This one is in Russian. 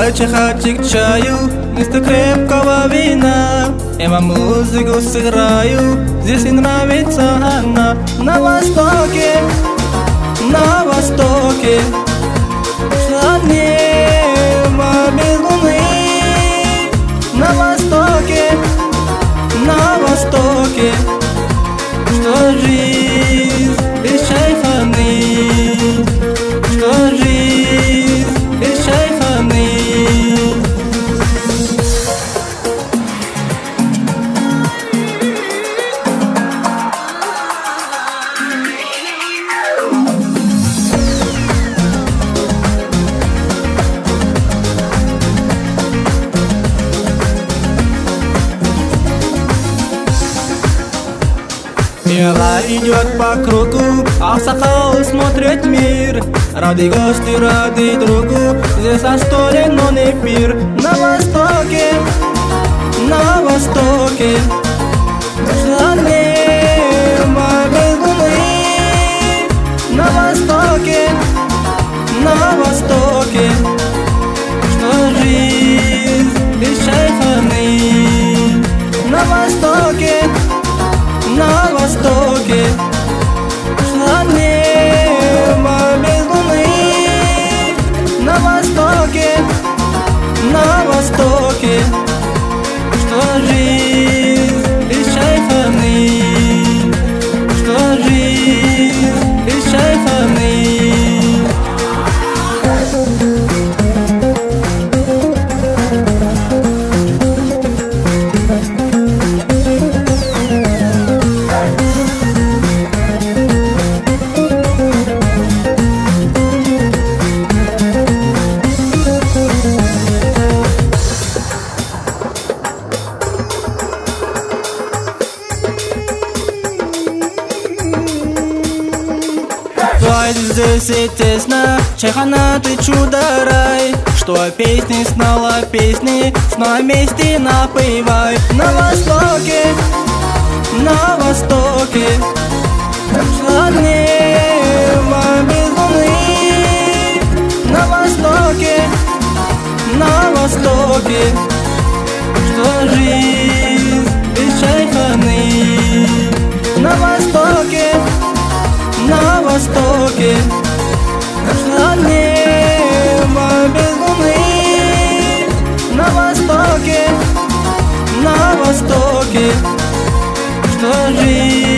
Давай чахатик чаю вместо крепкого вина. Я вам музыку сыграю, здесь и нравится она. На востоке, на востоке, над небо без луны. На востоке, что жизнь без чайханы, что жизнь без чайханы. Пила идет по кругу, аксакал смотрит мир. Рады гости, рады другу, здесь застолен, но не пир. На востоке, над небо без луны. На востоке, что жизнь без чайханы. На востоке, над небо без луны. На востоке, что жизнь без чайханы, что жизнь без чайханы. Здесь и тесно, чайхана, ты чудо-рай. Что песни, снова песни, снова вместе напевай. На востоке, над небо без луны. На востоке, что жизнь без чайханы. На востоке, над небо без луны. На востоке, что жизнь